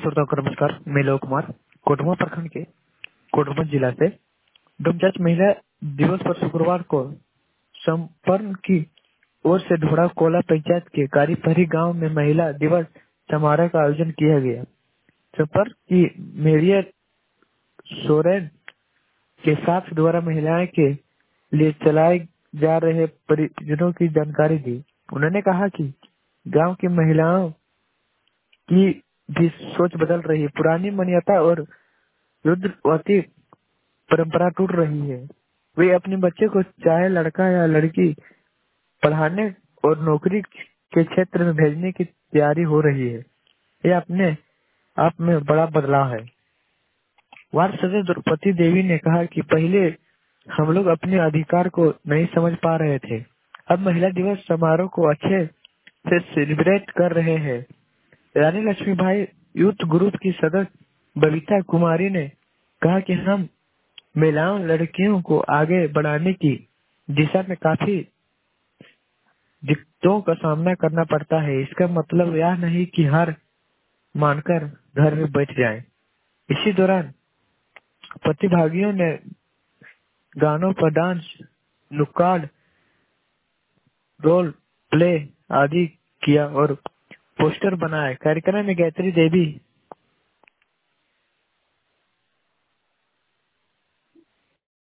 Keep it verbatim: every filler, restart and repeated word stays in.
श्रोताओं को नमस्कार। मैं लोक कुमार कोटमा प्रखंड के कोटमा जिला से डोमचांच महिला दिवस पर शुक्रवार को संपन्न की ओर से ढोड़ा कोला पंचायत के कारीपहरी गांव में महिला दिवस समारोह का आयोजन किया गया। संपर्क की मेरियर सोरेन के साथ द्वारा महिलाएं के लिए चलाए जा रहे परियोजनाओं की जानकारी दी। उन्होंने कहा कि गांव की महिलाओं की भी सोच बदल रही है। पुरानी मान्यता और रुद्रवती परंपरा टूट रही है। वे अपने बच्चे को चाहे लड़का या लड़की पढ़ाने और नौकरी के क्षेत्र में भेजने की तैयारी हो रही है। यह अपने आप में बड़ा बदलाव है। वार्ड सदस्य द्रौपदी देवी ने कहा कि पहले हम लोग अपने अधिकार को नहीं समझ पा रहे थे। अब महिला दिवस समारोह को अच्छे से सेलिब्रेट कर रहे हैं। रानी लक्ष्मीबाई यूथ ग्रुप की सदस्य बबीता कुमारी ने कहा कि हम महिलाओं लड़कियों को आगे बढ़ाने की दिशा में काफी दिक्कतों का सामना करना पड़ता है। इसका मतलब यह नहीं कि हार मानकर घर में बैठ जाएं। इसी दौरान प्रतिभागियों ने गानों पर डांस, नुक्कड़, रोल प्ले आदि किया और पोस्टर बनाए। कार्यक्रम में गायत्री देवी